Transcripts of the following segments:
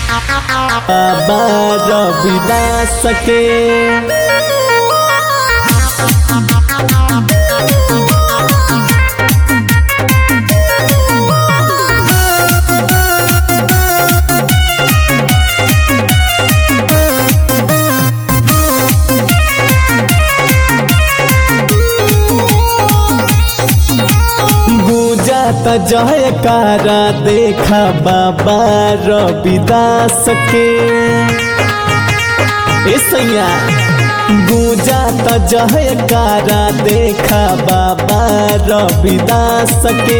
बाबा रविदास के जयकारा देखा बाबा रविदास के सैया गूंजा त जयकारा देखा बाबा रविदास के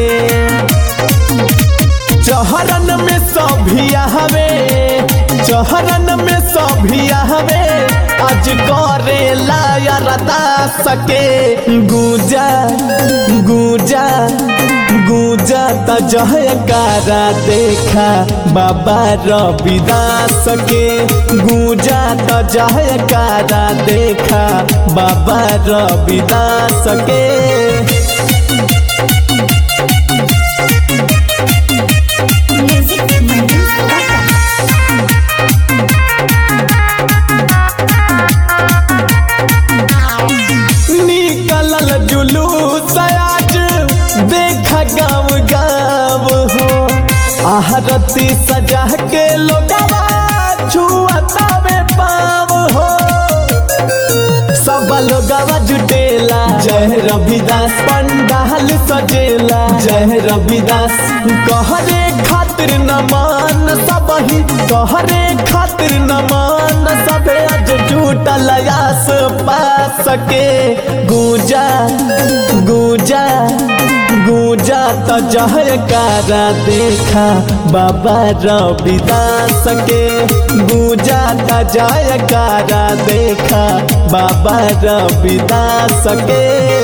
चहरन में सभिया हवे चहरन में सभिया हवे आज करे अरदास के गूंजा गूंजा गूंजा त जयकारा देखा बाबा रविदास के गूंजा त जयकारा देखा बाबा रविदास के निकलल जुलूस आज देखा गाँव गाँव हो आरती सजा के लोगवा छुआतावे पाव हो सब लोगवा जुटेला जय रविदास पंडाल सजेला जय रविदास कहरे खातिर नमन सबही कहरे खातिर नमन सबे आज जुटल आस पास के गूंजा गूंजा गूंजा त जयकारा देखा बाबा रविदास के गूंजा त जयकारा देखा बाबा रविदास के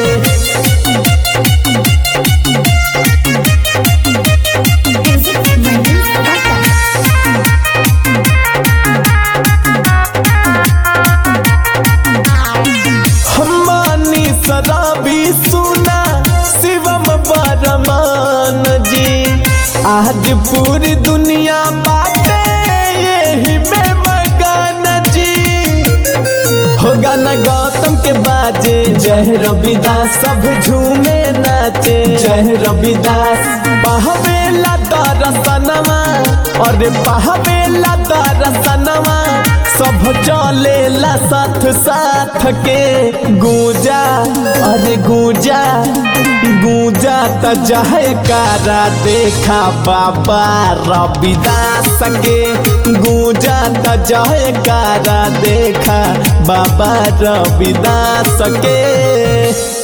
शराबी सुना शिवम बरमान जी आज पूरी दुनिया बाटे यही में मगन जी हो गाना गौतम के बाजे जय रविदास सब झूमे नाचे जय रविदास पहवेला दरसनवा और पहवेला दरसनवा सब चलेला साथ साथ के गूंजा अरे गूंजा गूंजा त जयकारा देखा बाबा रविदास के गूंजा त जयकारा देखा बाबा रविदास के।